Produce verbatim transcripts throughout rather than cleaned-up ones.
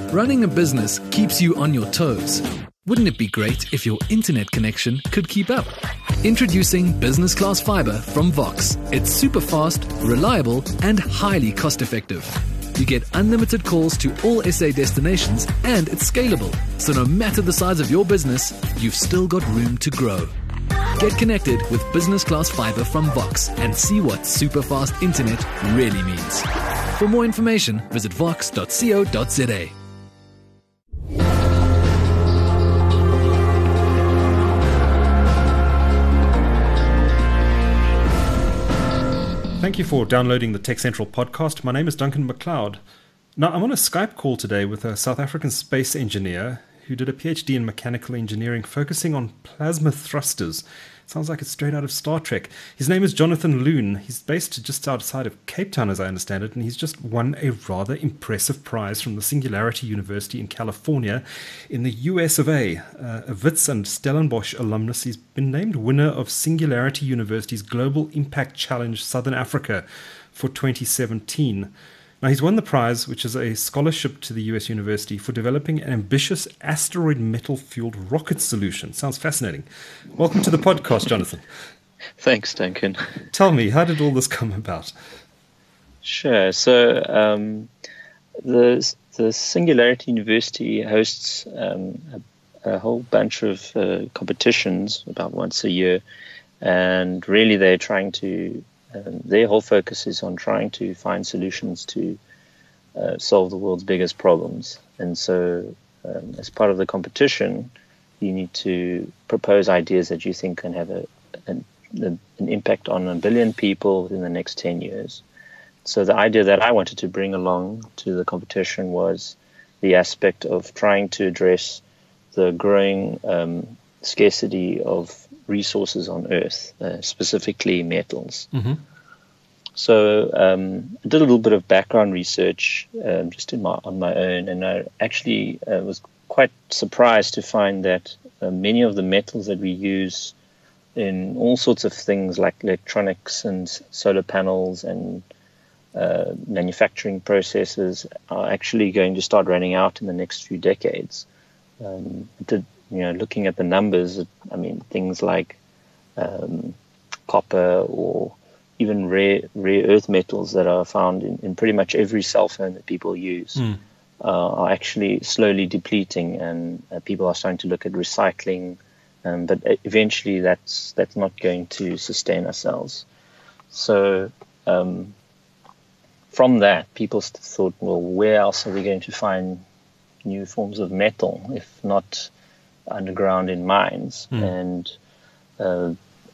Running a business keeps you on your toes. Wouldn't it be great if your internet connection could keep up? Introducing Business Class Fiber from Vox. It's super fast, reliable, and highly cost-effective. You get unlimited calls to all S A destinations, and it's scalable. So no matter the size of your business, you've still got room to grow. Get connected with Business Class Fiber from Vox and see what super fast internet really means. For more information, visit vox dot co dot za. Thank you for downloading the Tech Central podcast. My name is Duncan McLeod. Now, I'm on a Skype call today with a South African space engineer who did a PhD in mechanical engineering focusing on plasma thrusters. Sounds like it's straight out of Star Trek. His name is Jonathan Loon. He's based just outside of Cape Town, as I understand it, and he's just won a rather impressive prize from the Singularity University in California in the U S of A. Uh, a Wits and Stellenbosch alumnus, he's been named winner of Singularity University's Global Impact Challenge Southern Africa for twenty seventeen. Now, he's won the prize, which is a scholarship to the U S university for developing an ambitious asteroid metal-fueled rocket solution. Sounds fascinating. Welcome to the podcast, Jonathan. Thanks, Duncan. Tell me, how did all this come about? Sure. So um, the the Singularity University hosts um, a, a whole bunch of uh, competitions about once a year, and really they're trying to Um, their whole focus is on trying to find solutions to uh, solve the world's biggest problems. And so um, as part of the competition, you need to propose ideas that you think can have a, an, an impact on a billion people within the next ten years. So the idea that I wanted to bring along to the competition was the aspect of trying to address the growing um, scarcity of resources on Earth, uh, specifically metals. Mm-hmm. So um, I did a little bit of background research um, just in my, on my own, and I actually uh, was quite surprised to find that uh, many of the metals that we use in all sorts of things like electronics and solar panels and uh, manufacturing processes are actually going to start running out in the next few decades. Um, I did You know, looking at the numbers, I mean, things like um, copper or even rare rare earth metals that are found in, in pretty much every cell phone that people use mm. uh, are actually slowly depleting, and uh, people are starting to look at recycling. Um, but eventually, that's that's not going to sustain ourselves. So um, from that, people thought, well, where else are we going to find new forms of metal, if not underground in mines? Mm. And uh,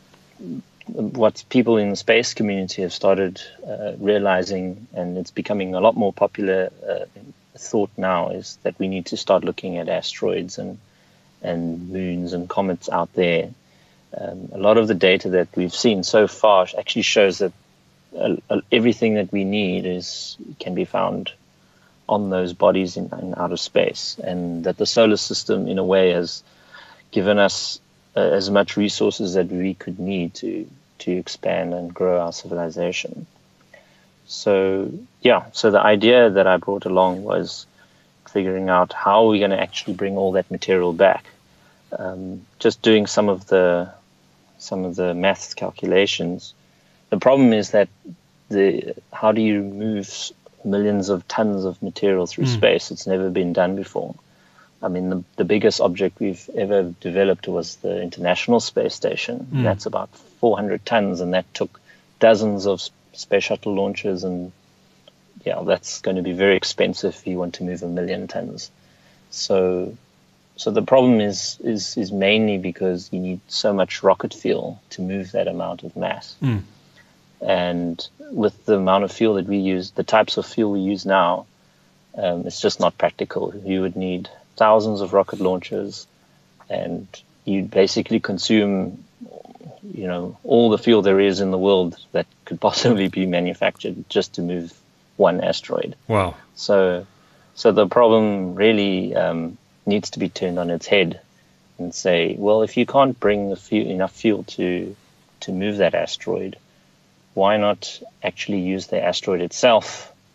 what people in the space community have started uh, realizing, and it's becoming a lot more popular uh, thought now, is that we need to start looking at asteroids and and moons and comets out there. Um, a lot of the data that we've seen so far actually shows that uh, uh, everything that we need is can be found on those bodies in, in outer space, and that the solar system, in a way, has given us uh, as much resources that we could need to to expand and grow our civilization. So, yeah, so the idea that I brought along was figuring out how are we going to actually bring all that material back. Um, just doing some of the some of the math calculations. The problem is that the how do you move millions of tons of material through mm. space? It's never been done before. I mean, the, the biggest object we've ever developed was the International Space Station. Mm. That's about four hundred tons, and that took dozens of space shuttle launches. And yeah, that's going to be very expensive if you want to move a million tons. So, so the problem is is is mainly because you need so much rocket fuel to move that amount of mass. Mm. And with the amount of fuel that we use, the types of fuel we use now, um, it's just not practical. You would need thousands of rocket launchers, and you'd basically consume, you know, all the fuel there is in the world that could possibly be manufactured just to move one asteroid. Wow. So, so the problem really um, needs to be turned on its head and say, well, if you can't bring the fuel, enough fuel to to move that asteroid, why not actually use the asteroid itself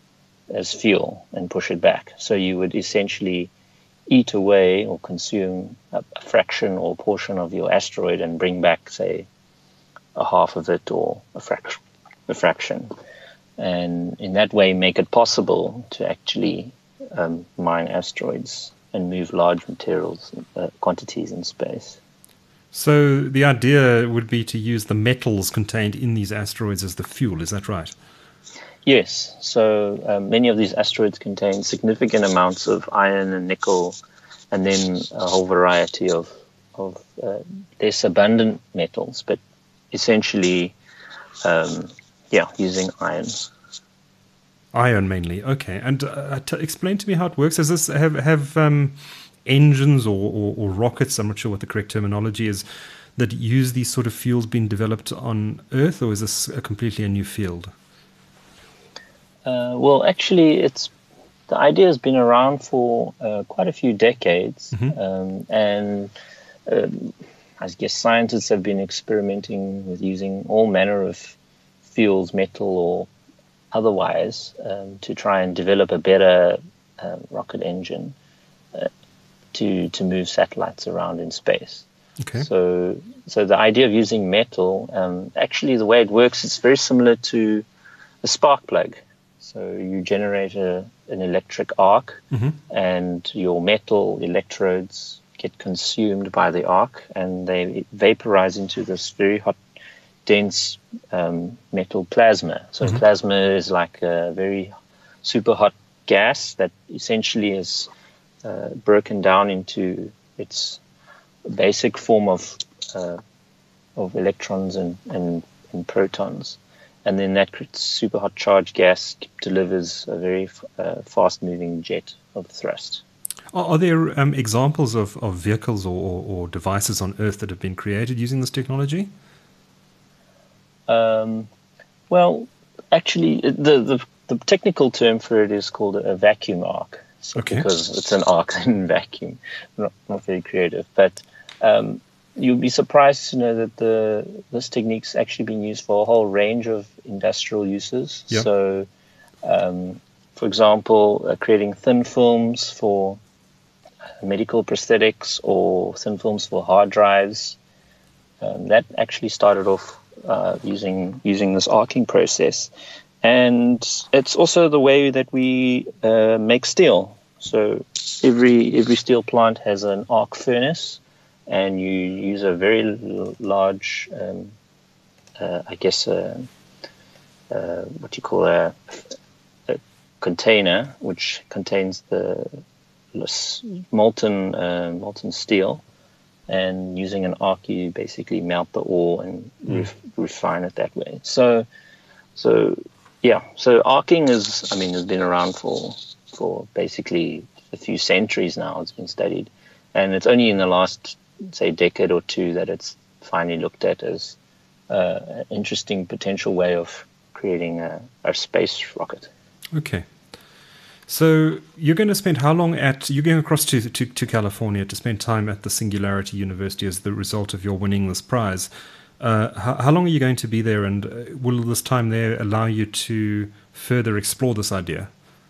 as fuel and push it back. So you would essentially eat away or consume a, a fraction or portion of your asteroid and bring back, say, a half of it or a fraction, a fraction, and in that way make it possible to actually um, mine asteroids and move large materials uh, quantities in space. So the idea would be to use the metals contained in these asteroids as the fuel, is that right? Yes. So um, many of these asteroids contain significant amounts of iron and nickel, and then a whole variety of, of uh, less abundant metals, but essentially, um, yeah, using iron. Iron mainly, okay. And uh, t- explain to me how it works. Is this have have um, engines or, or, or rockets? I'm not sure what the correct terminology is that use these sort of fuels been developed on Earth, or is this a completely a new field? Uh, well, actually, it's the idea has been around for uh, quite a few decades, mm-hmm. um, and um, I guess scientists have been experimenting with using all manner of fuels, metal or otherwise, um, to try and develop a better uh, rocket engine uh, to to move satellites around in space. Okay. So, so the idea of using metal, um, actually, the way it works, it's very similar to a spark plug. So you generate a, an electric arc, mm-hmm. and your metal electrodes get consumed by the arc, and they vaporize into this very hot, dense um, metal plasma. So mm-hmm. plasma is like a very super hot gas that essentially is uh, broken down into its basic form of uh, of electrons and, and, and protons. And then that super hot charged gas delivers a very uh, fast-moving jet of thrust. Are, are there um, examples of, of vehicles or, or, or devices on Earth that have been created using this technology? Um, well, actually, the, the the technical term for it is called a vacuum arc. So okay. Because it's an arc in vacuum. Not, not very creative. But um, you'll be surprised to know that the this technique's actually been used for a whole range of industrial uses. Yep. So, um, for example, uh, creating thin films for medical prosthetics or thin films for hard drives. Um, that actually started off uh, using using this arcing process. And it's also the way that we uh, make steel. So every every steel plant has an arc furnace, and you use a very l- large, um, uh, I guess, uh, uh, what you call a, a container, which contains the molten uh, molten steel, and using an arc, you basically melt the ore and mm. ref- refine it that way. So, so yeah, so arcing is, I mean, has been around for for basically a few centuries now. It's been studied, and it's only in the last, say, decade or two that it's finally looked at as uh, an interesting potential way of creating a, a space rocket. Okay. So you're going to spend how long at, you're going across to, to, to California to spend time at the Singularity University as the result of your winning this prize. Uh, how, how long are you going to be there, and uh, will this time there allow you to further explore this idea?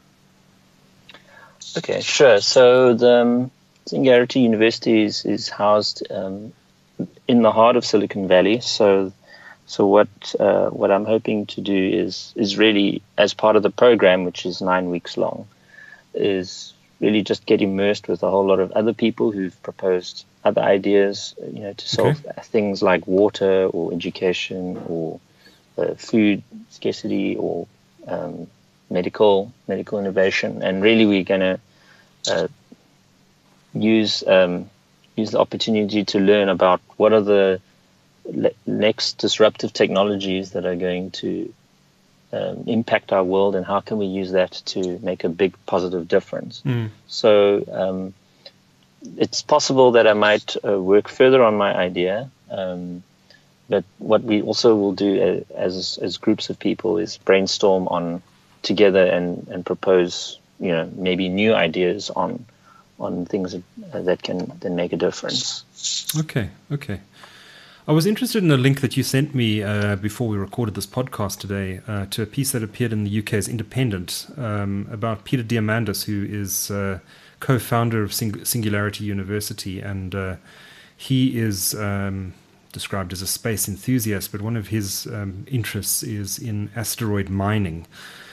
Okay, sure. So the um, Singularity University is, is housed um, in the heart of Silicon Valley. So, so what uh, what I'm hoping to do is is really, as part of the program, which is nine weeks long, is really just get immersed with a whole lot of other people who've proposed other ideas, you know, to solve okay. things like water or education or uh, food scarcity or um, medical medical innovation. And really, we're going to uh, use um, use the opportunity to learn about what are the le- next disruptive technologies that are going to um, impact our world, and how can we use that to make a big positive difference. Mm. So um, it's possible that I might uh, work further on my idea, um, but what we also will do as as groups of people is brainstorm on together and, and propose, you know, maybe new ideas on on things that, uh, that can then make a difference. Okay, okay. I was interested in a link that you sent me uh, before we recorded this podcast today uh, to a piece that appeared in the U K's Independent um, about Peter Diamandis, who is uh, co-founder of Sing- Singularity University, and uh, he is um, described as a space enthusiast, but one of his um, interests is in asteroid mining.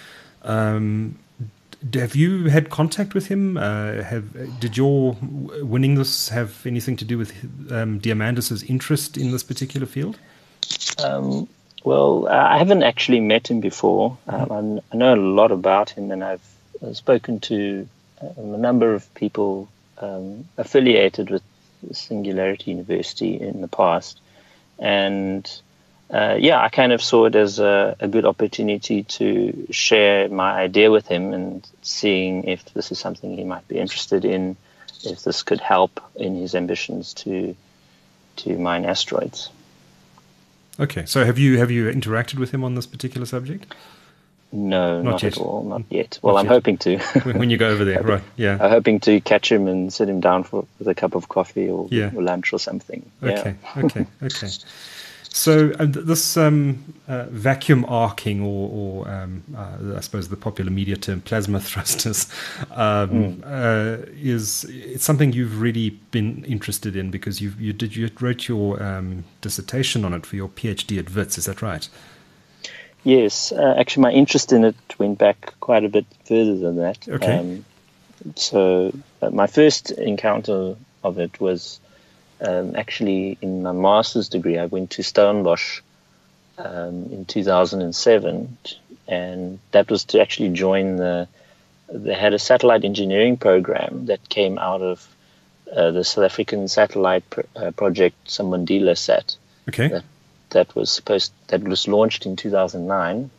Um, Have you had contact with him? Uh, have did your winning this have anything to do with um, Diamandis's interest in this particular field? Um, well, I haven't actually met him before. Um, I know a lot about him, and I've spoken to a number of people um, affiliated with Singularity University in the past, and Uh, yeah, I kind of saw it as a, a good opportunity to share my idea with him and seeing if this is something he might be interested in, if this could help in his ambitions to to mine asteroids. Okay, so have you have you interacted with him on this particular subject? No, not, not yet. at all, not yet. Well, not I'm yet. hoping to. When you go over there, right? Yeah. I'm hoping to catch him and sit him down for with a cup of coffee or, yeah. or lunch or something. Okay, yeah. okay, okay. So uh, this um, uh, vacuum arcing, or, or um, uh, I suppose the popular media term, plasma thrusters, um, mm. uh, is it's something you've really been interested in because you you did you wrote your um, dissertation on it for your PhD at Wits. Is that right? Yes, uh, actually, my interest in it went back quite a bit further than that. Okay. Um, so uh, my first encounter of it was. Um, actually, in my master's degree, I went to Stellenbosch um, in two thousand seven, and that was to actually join the. They had a satellite engineering program that came out of uh, the South African satellite pr- uh, project, Samondila Sat. Okay. That, that was supposed that was launched in two thousand nine.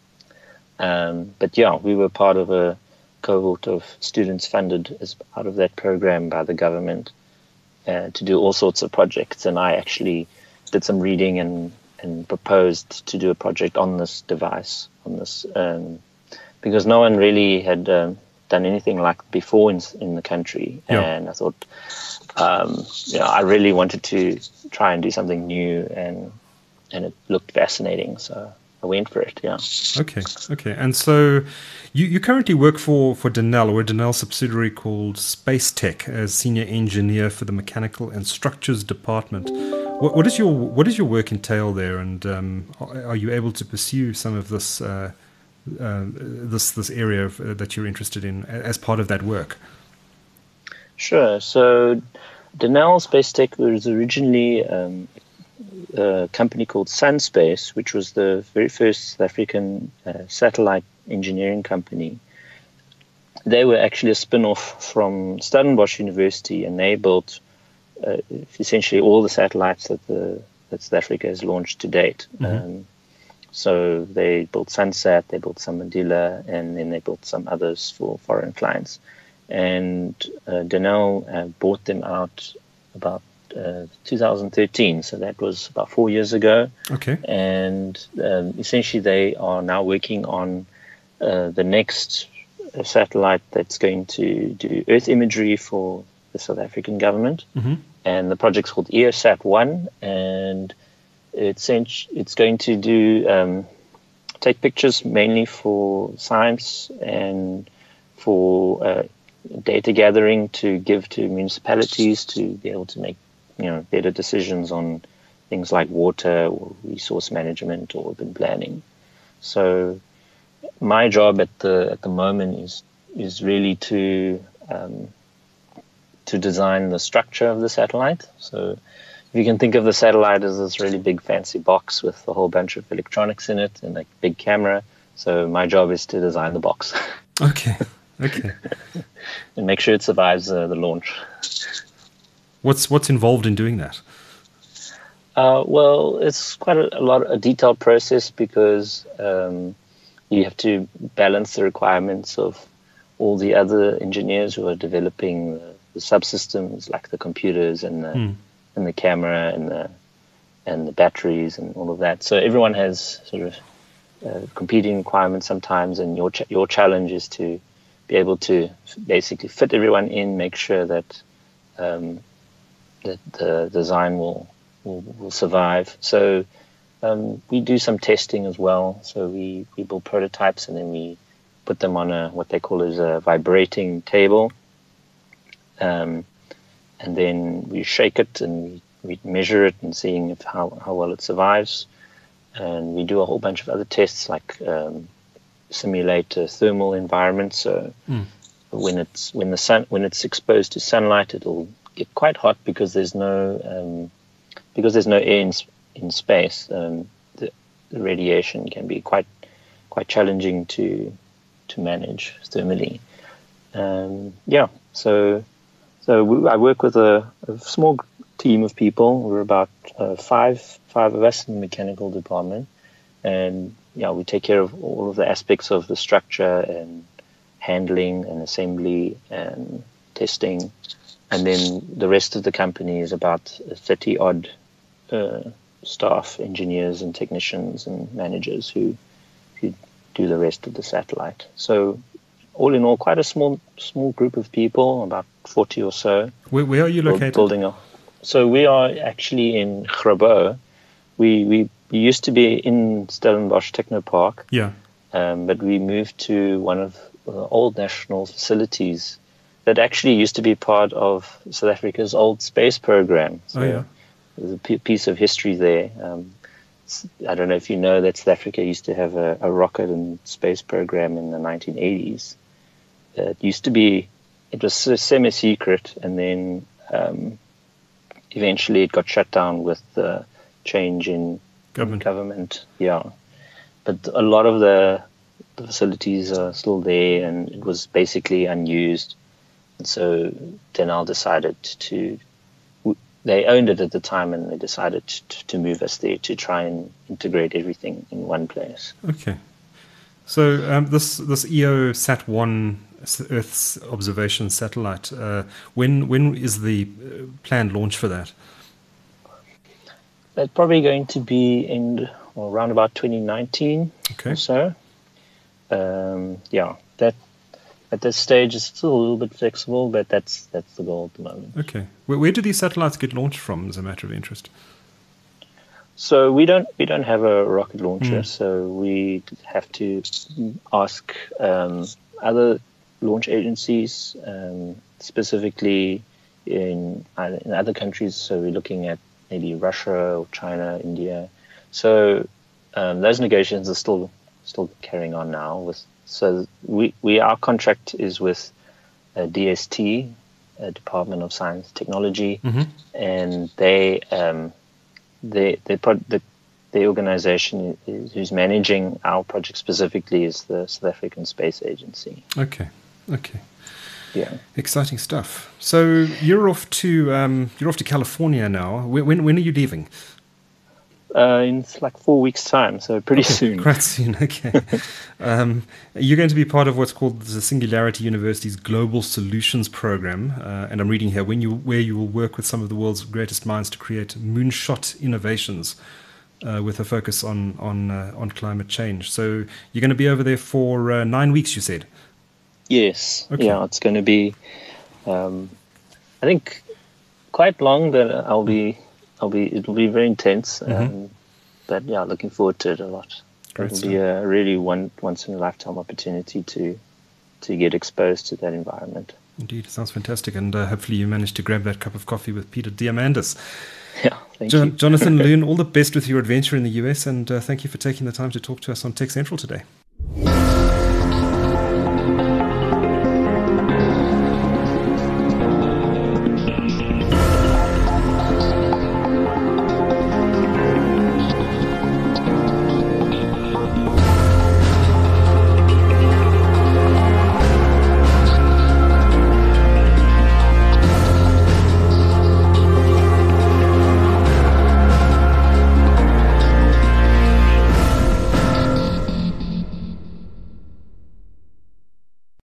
Um, but yeah, we were part of a cohort of students funded as part of that program by the government. Uh, to do all sorts of projects, and I actually did some reading and, and proposed to do a project on this device, on this um, because no one really had um, done anything like before in, in the country, yeah. and I thought, um, you know, I really wanted to try and do something new, and and it looked fascinating, so I went for it. Yeah. Okay. Okay. And so, you, you currently work for for Denel, or a Denel subsidiary called Space Tech, as senior engineer for the Mechanical and Structures Department. What, what is your what does your work entail there, and um, are you able to pursue some of this uh, uh, this this area of, uh, that you're interested in as part of that work? Sure. So, Denel Space Tech was originally um, a company called Sunspace, which was the very first South African uh, satellite engineering company. They were actually a spin-off from Stellenbosch University, and they built uh, essentially all the satellites that the that South Africa has launched to date. Mm-hmm. Um, so they built Sunsat, they built Samondila, and then they built some others for foreign clients. And uh, Denel uh, bought them out about Uh, two thousand thirteen, so that was about four years ago. Okay. And um, essentially they are now working on uh, the next satellite that's going to do Earth imagery for the South African government. Mm-hmm. And the project's called EOSat one, and it's it's going to do um, take pictures mainly for science and for uh, data gathering to give to municipalities to be able to make you know, better decisions on things like water or resource management or urban planning. So my job at the at the moment is is really to um, to design the structure of the satellite. So if you can think of the satellite as this really big fancy box with a whole bunch of electronics in it and a big camera. So my job is to design the box. Okay. Okay. And make sure it survives uh, the launch. What's what's involved in doing that? Uh, well, it's quite a, a lot a detailed process because um, you have to balance the requirements of all the other engineers who are developing the, the subsystems, like the computers and the mm. and the camera and the and the batteries and all of that. So everyone has sort of uh, competing requirements sometimes, and your ch- your challenge is to be able to basically fit everyone in, make sure that um, that the design will will, will survive. So um, we do some testing as well. So we, we build prototypes and then we put them on a what they call is a vibrating table. Um, and then we shake it and we, we measure it and seeing if how, how well it survives. And we do a whole bunch of other tests like um, simulate a thermal environment. So mm. when it's when the sun when it's exposed to sunlight, it'll get quite hot because there's no um, because there's no air in, in space. Um, the, the radiation can be quite quite challenging to to manage thermally. Um, yeah, so so we, I work with a, a small team of people. We're about uh, five five of us in the mechanical department, and yeah, we take care of all of the aspects of the structure and handling and assembly and testing, and then the rest of the company is about thirty odd uh, staff, engineers and technicians and managers who who do the rest of the satellite. So all in all, quite a small small group of people, about forty or so. Where, where are you located? Building a, so we are actually in Grabo. We we used to be in Stellenbosch Technopark. Yeah. Um, but we moved to one of the old national facilities that actually used to be part of South Africa's old space program. So oh, yeah. There's a p- piece of history there. Um, I don't know if you know that South Africa used to have a, a rocket and space program in the nineteen eighties. Uh, it used to be, it was semi-secret, and then um, eventually it got shut down with the change in government. government. Yeah. But a lot of the, the facilities are still there, and it was basically unused. And so Denel decided to, they owned it at the time, and they decided to, to move us there to try and integrate everything in one place. Okay. So um, this this E O Sat one Earth's observation satellite, uh, when when is the planned launch for that? That's probably going to be in well, around about twenty nineteen okay. or so. Um, yeah, that at this stage is still a little bit flexible, but that's that's the goal at the moment. Okay. Where, where do these satellites get launched from, as a matter of interest? So we don't we don't have a rocket launcher, mm. so we have to ask um, other launch agencies, um, specifically in in other countries. So we're looking at maybe Russia or China, India. So um, those negotiations are still still carrying on now. With so we we our contract is with uh, D S T, uh, Department of Science and Technology, mm-hmm. and they um, they they pro- the the organization is, who's managing our project specifically is the South African Space Agency. Okay, okay. Yeah, exciting stuff. So you're off to um, you're off to California now. When when, when are you leaving? Uh, in like four weeks' time, so pretty okay, soon. Quite soon. Okay. um, you're going to be part of what's called the Singularity University's Global Solutions Program, uh, and I'm reading here when you where you will work with some of the world's greatest minds to create moonshot innovations. Uh, with a focus on on uh, on climate change. So you're going to be over there for uh, nine weeks, you said. Yes. Okay. Yeah, it's going to be, um, I think, quite long, but I'll be, I'll be, it'll be very intense. Um, mm-hmm. But yeah, looking forward to it a lot. Great it'll stuff. be a really one once in a lifetime opportunity to, to get exposed to that environment. Indeed, it sounds fantastic, and uh, hopefully you manage to grab that cup of coffee with Peter Diamandis. Yeah, thank John, you. Jonathan Loon, all the best with your adventure in the U S, and uh, thank you for taking the time to talk to us on Tech Central today.